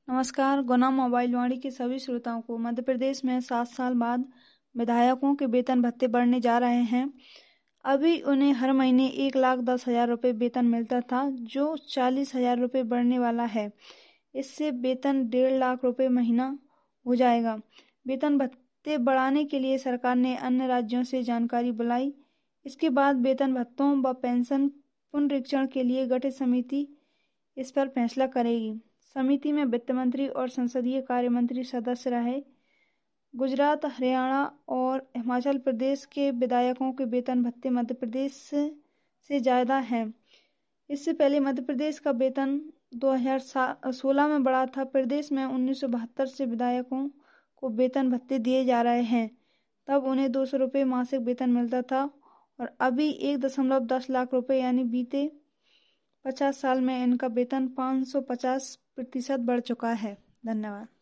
नमस्कार। गुना मोबाइल वाणी के सभी श्रोताओं को मध्य प्रदेश में 7 साल बाद विधायकों के वेतन भत्ते बढ़ने जा रहे हैं। अभी उन्हें हर महीने 1,10,000 रुपये वेतन मिलता था, जो 40,000 रुपये बढ़ने वाला है। इससे वेतन 1.5 लाख रुपये महीना हो जाएगा। वेतन भत्ते बढ़ाने के लिए सरकार ने अन्य राज्यों से जानकारी बुलाई। इसके बाद वेतन भत्तों व पेंशन पुनरीक्षण के लिए गठित समिति इस पर फैसला करेगी। समिति में वित्त मंत्री और संसदीय कार्य मंत्री सदस्य रहे। गुजरात, हरियाणा और हिमाचल प्रदेश के विधायकों के वेतन भत्ते मध्य प्रदेश से ज़्यादा हैं। इससे पहले मध्य प्रदेश का वेतन 2016 में बढ़ा था। प्रदेश में 1972 से विधायकों को वेतन भत्ते दिए जा रहे हैं। तब उन्हें 200 रुपये मासिक वेतन मिलता था और अभी 1.10 लाख रुपये यानी बीते 50 साल में इनका वेतन 550% बढ़ चुका है। धन्यवाद।